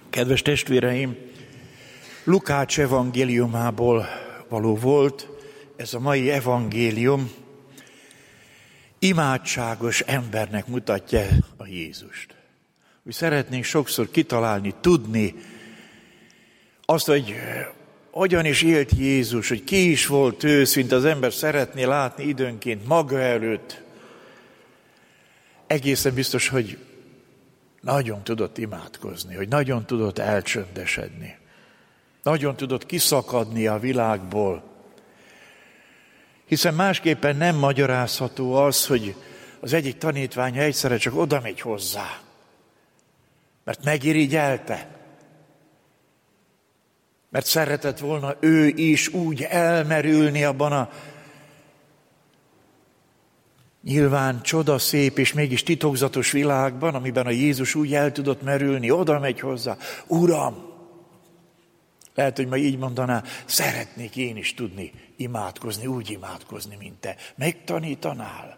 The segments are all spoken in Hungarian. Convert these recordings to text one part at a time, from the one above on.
Kedves testvéreim, Lukács evangéliumából való volt ez a mai evangélium, imádságos embernek mutatja a Jézust. Mi szeretnénk sokszor kitalálni, tudni azt, hogy hogyan is élt Jézus, hogy ki is volt őszinte, az ember szeretné látni időnként maga előtt. Egészen biztos, hogy nagyon tudott imádkozni, hogy nagyon tudott elcsöndesedni. Nagyon tudott kiszakadni a világból. Hiszen másképpen nem magyarázható az, hogy az egyik tanítványa egyszerre csak oda megy hozzá. Mert megirigyelte. Mert szeretett volna ő is úgy elmerülni abban a nyilván csodaszép és mégis titokzatos világban, amiben a Jézus úgy el tudott merülni, oda megy hozzá. Uram! Lehet, hogy ma így mondaná, szeretnék én is tudni imádkozni, úgy imádkozni, mint te. Megtanítanál?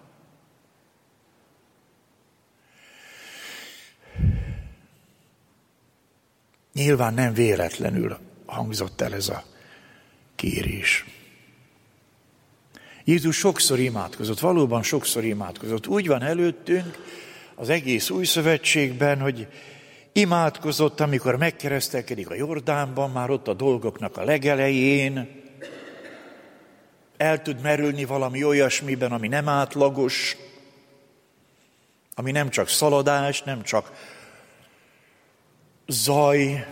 Nyilván nem véletlenül hangzott el ez a kérés. Jézus sokszor imádkozott, valóban sokszor imádkozott. Úgy van előttünk az egész új szövetségben, hogy imádkozott, amikor megkeresztelkedik a Jordánban, már ott a dolgoknak a legelején. El tud merülni valami olyasmiben, ami nem átlagos, ami nem csak szaladás, nem csak zaj.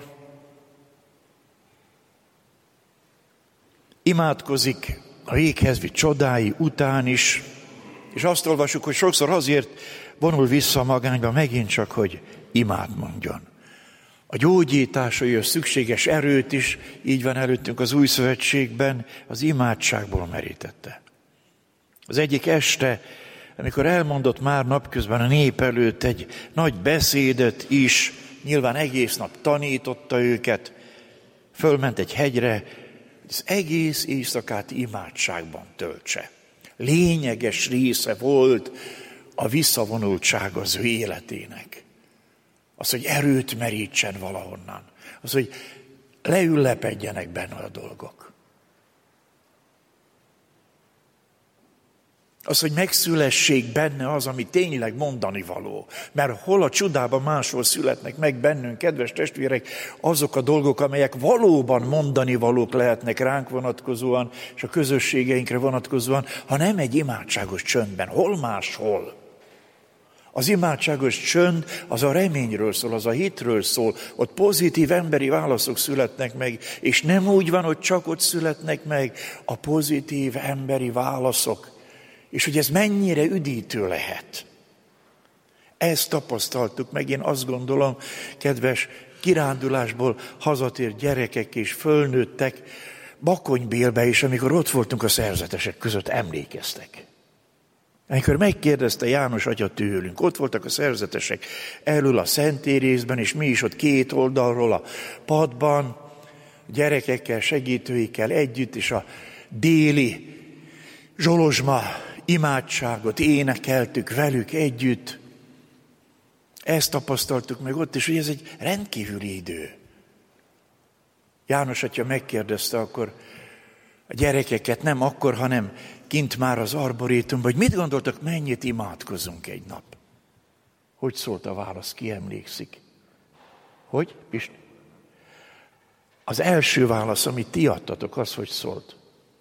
Imádkozik a véghez vitt csodái után is, és azt olvasjuk, hogy sokszor azért vonul vissza a magányba megint csak, hogy imád mondjon. A gyógyításaihoz szükséges erőt is, így van előttünk az új szövetségben, az imádságból merítette. Az egyik este, amikor elmondott már napközben a nép előtt egy nagy beszédet is, nyilván egész nap tanította őket, fölment egy hegyre, az egész éjszakát imádságban töltse. Lényeges része volt a visszavonultság az ő életének. Az, hogy erőt merítsen valahonnan. Az, hogy leüllepedjenek benne a dolgok. Az, hogy megszülessék benne az, ami tényleg mondani való. Mert hol a csodában máshol születnek meg bennünk, kedves testvérek, azok a dolgok, amelyek valóban mondani valók lehetnek ránk vonatkozóan, és a közösségeinkre vonatkozóan, ha nem egy imádságos csöndben. Hol máshol? Az imádságos csönd az a reményről szól, az a hitről szól, ott pozitív emberi válaszok születnek meg, és nem úgy van, hogy csak ott születnek meg a pozitív emberi válaszok. És hogy ez mennyire üdítő lehet. Ezt tapasztaltuk meg, én azt gondolom, kedves kirándulásból hazatért gyerekek és fölnőttek, Bakonybélbe is, amikor ott voltunk a szerzetesek között, emlékeztek. Amikor megkérdezte János atya tőlünk, ott voltak a szerzetesek elől a szentérészben, és mi is ott két oldalról a padban, gyerekekkel, segítőikkel együtt, és a déli zsolozsma imádságot énekeltük velük együtt. Ezt tapasztaltuk meg ott, és hogy ez egy rendkívüli idő. János atya megkérdezte akkor a gyerekeket, nem akkor, hanem kint már az arborétumban, hogy mit gondoltak, mennyit imádkozunk egy nap. Hogy szólt a válasz, ki emlékszik? Hogy? Pisti? Az első válasz, amit ti adtatok, az hogy szólt?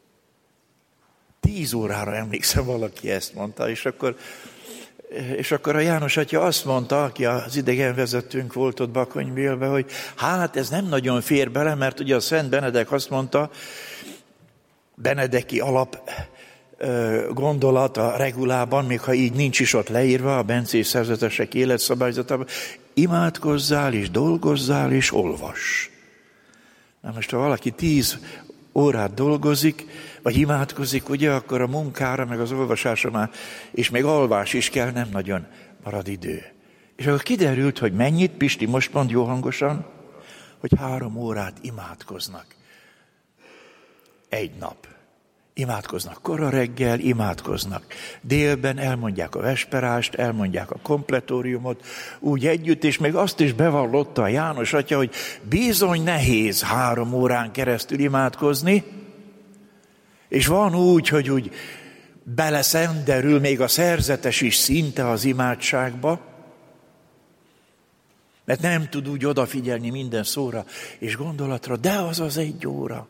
10 órára emlékszem, valaki ezt mondta, és akkor a János atya azt mondta, aki az idegenvezetőnk volt ott Bakonybélbe, hogy hát ez nem nagyon fér bele, mert ugye a Szent Benedek azt mondta, benedeki alap gondolat a regulában, még ha így nincs is ott leírva, a bencés szerzetesek életszabályzatában, imádkozzál és dolgozzál és olvass. Na most, ha valaki 10 órát dolgozik, vagy imádkozik, ugye, akkor a munkára, meg az olvasásra már, és még alvás is kell, nem nagyon marad idő. És akkor kiderült, hogy mennyit, Pisti, most mond jó hangosan, hogy 3 órát imádkoznak. Egy nap. Imádkoznak kora reggel, imádkoznak délben, elmondják a vesperást, elmondják a kompletóriumot, úgy együtt, és még azt is bevallotta a János atya, hogy bizony nehéz 3 órán keresztül imádkozni, és van úgy, hogy úgy beleszenderül még a szerzetes is szinte az imádságba, mert nem tud úgy odafigyelni minden szóra és gondolatra, de az 1 óra.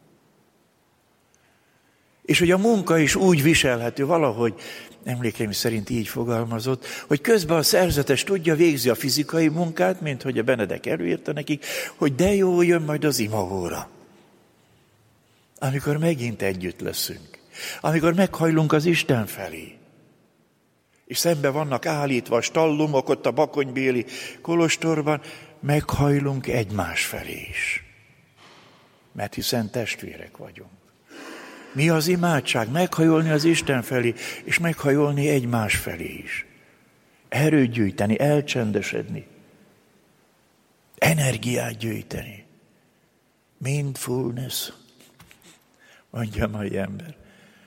És hogy a munka is úgy viselhető, valahogy emlékeim szerint így fogalmazott, hogy közben a szerzetes tudja, végzi a fizikai munkát, mint hogy a Benedek előírta nekik, hogy de jó, jön majd az imaóra. Amikor megint együtt leszünk, amikor meghajlunk az Isten felé, és szembe vannak állítva a stallumok ott a bakonybéli kolostorban, meghajlunk egymás felé is. Mert hiszen testvérek vagyunk. Mi az imádság? Meghajolni az Isten felé, és meghajolni egymás felé is. Erőt gyűjteni, elcsendesedni. Energiát gyűjteni. Mindfulness, mondja a mai ember.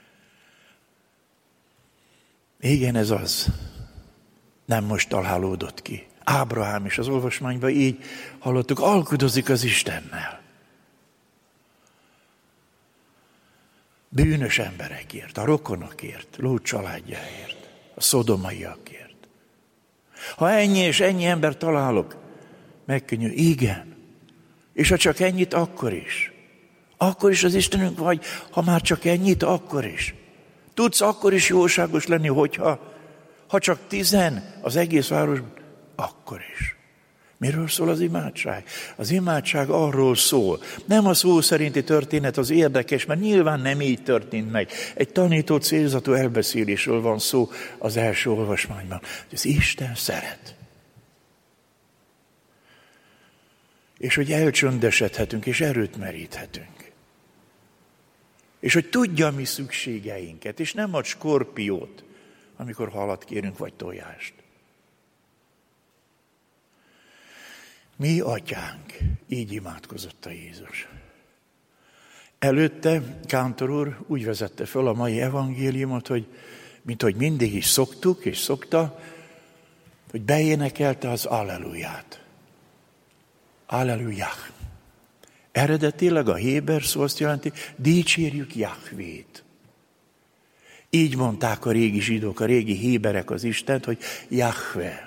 Igen, ez az. Nem most találódott ki. Ábrahám is az olvasmányban így hallottuk, alkudozik az Istennel. Bűnös emberekért, a rokonokért, Lót családjáért, a szodomaiakért. Ha ennyi és ennyi ember találok, megkönnyű, igen. És ha csak ennyit, akkor is. Akkor is az Istenünk vagy, ha már csak ennyit, akkor is. Tudsz akkor is jóságos lenni, hogyha csak 10 az egész városban, akkor is. Miről szól az imádság? Az imádság arról szól. Nem a szó szerinti történet az érdekes, mert nyilván nem így történt meg. Egy tanító célzatú elbeszélésről van szó az első olvasmányban. Az Isten szeret. És hogy elcsöndesedhetünk, és erőt meríthetünk. És hogy tudja a mi szükségeinket, és nem ad skorpiót, amikor halat kérünk, vagy tojást. Mi atyánk, így imádkozott a Jézus. Előtte Kántor úr úgy vezette föl a mai evangéliumot, hogy mint hogy mindig is szoktuk és szokta, hogy beénekelte az alleluját. Allelujah. Eredetileg a héber szó azt jelenti, dicsérjük Jahvét. Így mondták a régi zsidók, a régi héberek az Istent, hogy Jahve.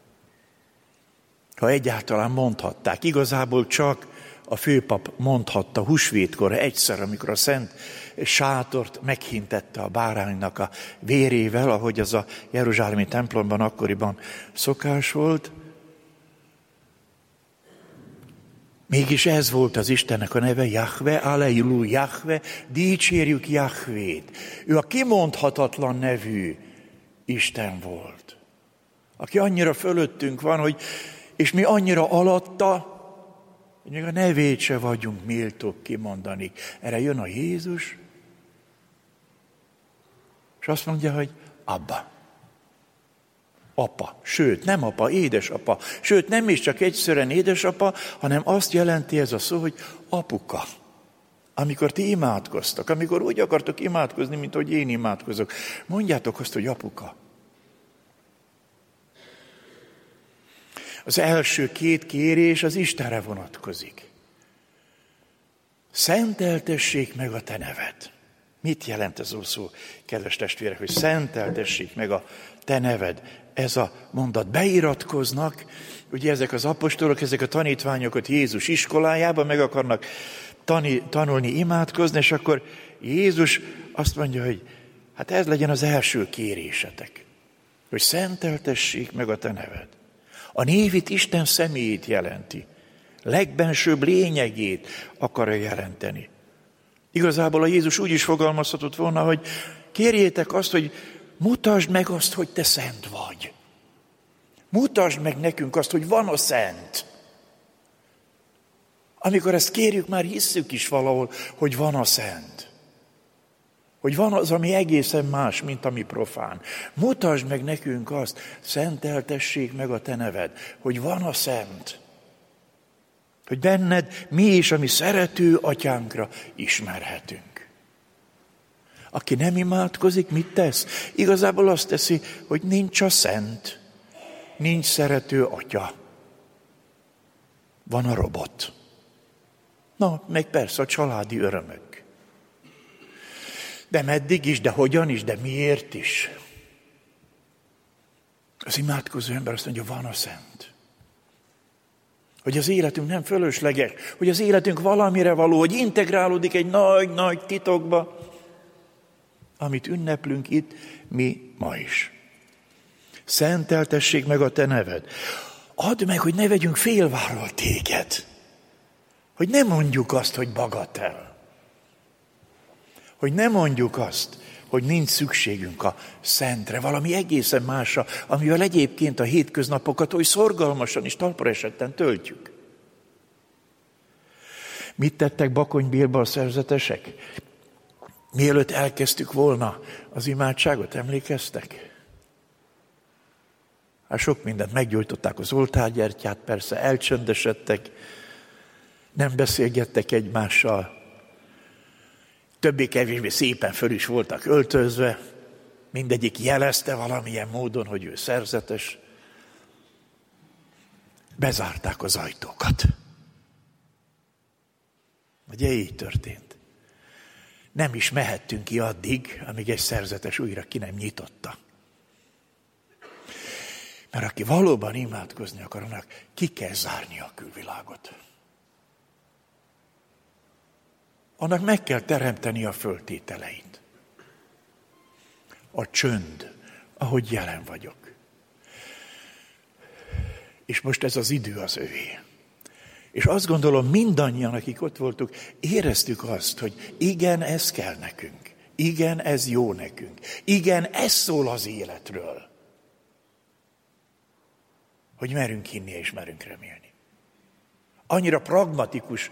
Ha egyáltalán mondhatták. Igazából csak a főpap mondhatta húsvétkor egyszer, amikor a szent sátort meghintette a báránynak a vérével, ahogy az a jeruzsálemi templomban akkoriban szokás volt. Mégis ez volt az Istennek a neve, Jahve, Alelu Jahve, dicsérjük Jahvét. Ő a kimondhatatlan nevű Isten volt, aki annyira fölöttünk van, hogy és mi annyira alatta, hogy még a nevét se vagyunk méltók kimondani. Erre jön a Jézus, és azt mondja, hogy Abba. Apa. Sőt, nem apa, édesapa. Sőt, nem is csak egyszerűen édesapa, hanem azt jelenti ez a szó, hogy apuka. Amikor ti imádkoztak, amikor úgy akartok imádkozni, mint hogy én imádkozok, mondjátok azt, hogy apuka. Az első 2 kérés az Istenre vonatkozik. Szenteltessék meg a te neved. Mit jelent ez a szó, kedves testvérek, hogy szenteltessék meg a te neved? Ez a mondat beiratkoznak, ugye ezek az apostolok, ezek a tanítványokat Jézus iskolájában meg akarnak tanulni, imádkozni, és akkor Jézus azt mondja, hogy hát ez legyen az első kérésetek, hogy szenteltessék meg a te neved. A név itt Isten személyét jelenti. Legbensőbb lényegét akarja jelenteni. Igazából a Jézus úgy is fogalmazhatott volna, hogy kérjétek azt, hogy mutasd meg azt, hogy te szent vagy. Mutasd meg nekünk azt, hogy van a szent. Amikor ezt kérjük, már hisszük is valahol, hogy van a szent. Hogy van az, ami egészen más, mint ami profán. Mutasd meg nekünk azt, szenteltessék meg a te neved, hogy van a szent. Hogy benned mi is, ami szerető atyánkra ismerhetünk. Aki nem imádkozik, mit tesz? Igazából azt teszi, hogy nincs a szent, nincs szerető atya. Van a robot. Na, meg persze a családi örömök. De meddig is, de hogyan is, de miért is? Az imádkozó ember azt mondja, van a szent. Hogy az életünk nem fölösleges, hogy az életünk valamire való, hogy integrálódik egy nagy-nagy titokba, amit ünneplünk itt mi ma is. Szenteltessék meg a te neved. Add meg, hogy ne vegyünk félváról téged. Hogy ne mondjuk azt, hogy bagatel. Hogy ne mondjuk azt, hogy nincs szükségünk a szentre, valami egészen másra, amivel egyébként a hétköznapokat oly szorgalmasan és talpra esetten töltjük. Mit tettek Bakony Bélba a szerzetesek? Mielőtt elkezdtük volna az imádságot, emlékeztek? Hát sok mindent meggyújtották, az oltárgyertyát, persze elcsöndesedtek, nem beszélgettek egymással, többé-kevésbé szépen föl is voltak öltözve, mindegyik jelezte valamilyen módon, hogy ő szerzetes. Bezárták az ajtókat. Ugye így történt. Nem is mehettünk ki addig, amíg egy szerzetes újra ki nem nyitotta. Mert aki valóban imádkozni akar, annak ki kell zárni a külvilágot. Annak meg kell teremteni a föltételeit. A csönd, ahogy jelen vagyok. És most ez az idő az övé. És azt gondolom, mindannyian, akik ott voltunk, éreztük azt, hogy igen, ez kell nekünk. Igen, ez jó nekünk. Igen, ez szól az életről. Hogy merünk hinni és merünk remélni. Annyira pragmatikus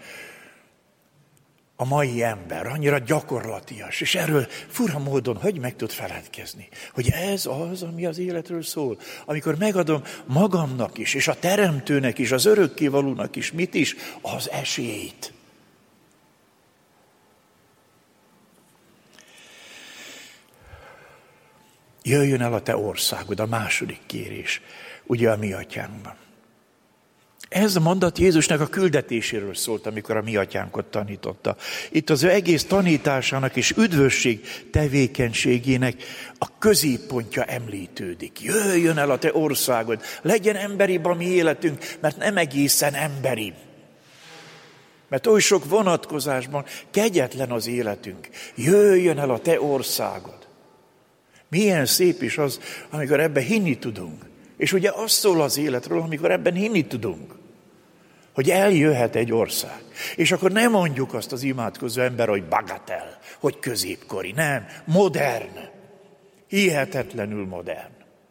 a mai ember, annyira gyakorlatias, és erről fura módon hogy meg tud feledkezni, hogy ez az, ami az életről szól. Amikor megadom magamnak is, és a teremtőnek is, az örökkévalónak is, mit is? Az esélyt. Jöjjön el a te országod, a második kérés, ugye a mi atyánkban. Ez a mondat Jézusnak a küldetéséről szólt, amikor a mi atyánkot tanította. Itt az ő egész tanításának és üdvösség tevékenységének a középpontja említődik. Jöjjön el a te országod, legyen emberibb a mi életünk, mert nem egészen emberi. Mert oly sok vonatkozásban kegyetlen az életünk. Jöjjön el a te országod. Milyen szép is az, amikor ebben hinni tudunk. És ugye az szól az életről, amikor ebben hinni tudunk, hogy eljöhet egy ország. És akkor nem mondjuk azt az imádkozó ember, hogy bagatel, hogy középkori. Nem, modern. Hihetetlenül modern.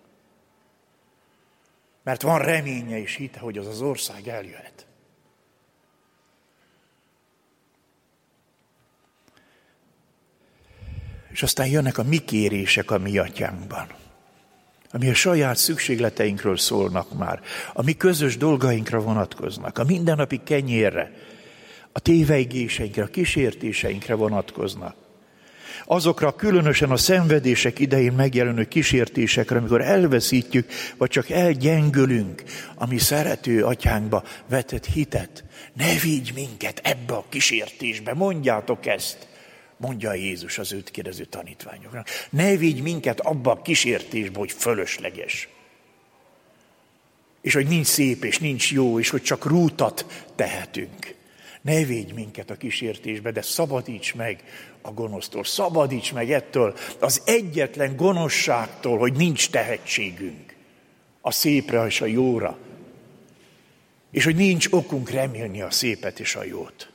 Mert van reménye és hite, hogy az az ország eljöhet. És aztán jönnek a mi kérések a mi atyánkban, ami a saját szükségleteinkről szólnak már, a mi közös dolgainkra vonatkoznak, a mindennapi kenyérre, a tévejgéseinkre, a kísértéseinkre vonatkoznak. Azokra különösen a szenvedések idején megjelenő kísértésekre, amikor elveszítjük, vagy csak elgyengülünk a mi szerető atyánkba vetett hitet. Ne vigy minket ebbe a kísértésbe, mondjátok ezt. Mondja Jézus az őt kérdező tanítványoknak. Ne vigy minket abba a kísértésbe, hogy fölösleges. És hogy nincs szép, és nincs jó, és hogy csak rútat tehetünk. Ne vigy minket a kísértésbe, de szabadíts meg a gonosztól. Szabadíts meg ettől az egyetlen gonoszságtól, hogy nincs tehetségünk a szépre és a jóra. És hogy nincs okunk remélni a szépet és a jót.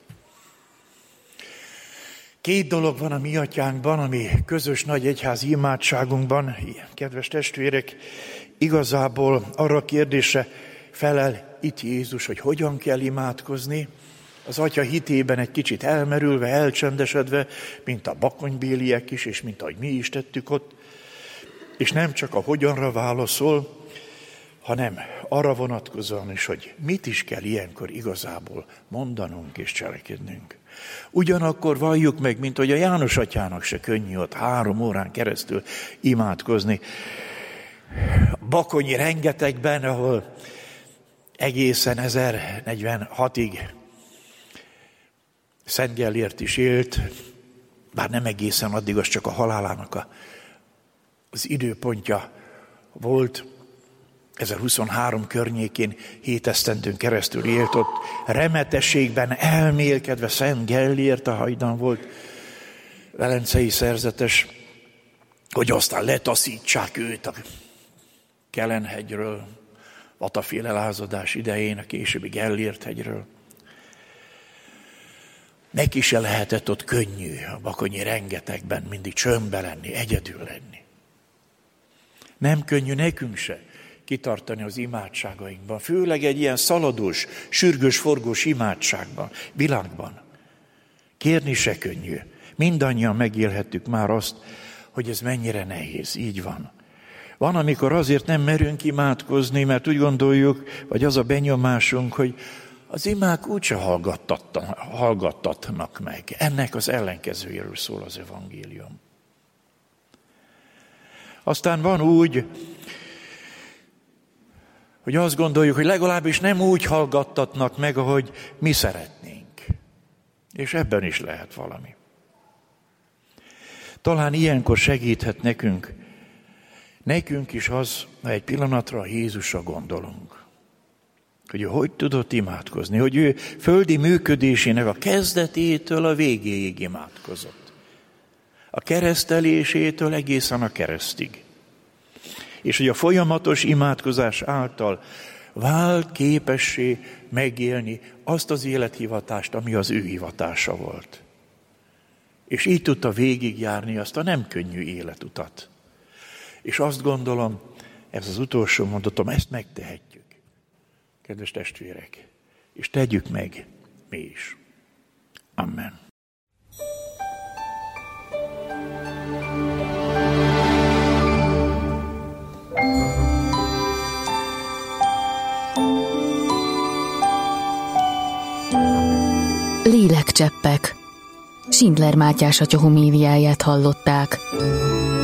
Két dolog van a mi atyánkban, ami közös nagy egyházi imádságunkban, kedves testvérek, igazából arra a kérdésre felel itt Jézus, hogy hogyan kell imádkozni, az atya hitében egy kicsit elmerülve, elcsendesedve, mint a bakonybéliek is, és mint ahogy mi is tettük ott, és nem csak a hogyanra válaszol, hanem arra vonatkozóan is, hogy mit is kell ilyenkor igazából mondanunk és cselekednünk. Ugyanakkor valljuk meg, mint hogy a János atyának se könnyű ott 3 órán keresztül imádkozni. Bakonyi rengetegben, ahol egészen 1046-ig Szent Gellért is élt, bár nem egészen addig, az csak a halálának az időpontja volt. 1023 környékén 7 esztendőn keresztül élt ott, remetességben elmélkedve. Szent Gellért a hajdan volt, velencei szerzetes, hogy aztán letaszítsák őt a Kelenhegyről, Vataféle lázadás idején, a későbbi Gellért hegyről. Neki se lehetett ott könnyű a bakonyi rengetegben mindig csömbbe lenni, egyedül lenni. Nem könnyű nekünk se kitartani az imádságainkban, főleg egy ilyen szaladós, sürgős, forgós imádságban, világban. Kérni se könnyű. Mindannyian megélhettük már azt, hogy ez mennyire nehéz, így van. Van, amikor azért nem merünk imádkozni, mert úgy gondoljuk, vagy az a benyomásunk, hogy az imák úgyse hallgattatnak meg. Ennek az ellenkezőjéről szól az evangélium. Aztán van úgy, hogy azt gondoljuk, hogy legalábbis nem úgy hallgattatnak meg, ahogy mi szeretnénk. És ebben is lehet valami. Talán ilyenkor segíthet nekünk is az, ha egy pillanatra a Jézusra gondolunk. Hogy ő hogy tudott imádkozni, hogy ő földi működésének a kezdetétől a végéig imádkozott. A keresztelésétől egészen a keresztig. És hogy a folyamatos imádkozás által vált képessé megélni azt az élethivatást, ami az ő hivatása volt. És így tudta végigjárni azt a nem könnyű életutat. És azt gondolom, ez az utolsó mondatom, ezt megtehetjük, kedves testvérek, és tegyük meg mi is. Amen. Lélekcseppek. Schindler Mátyás atya homéliáját hallották.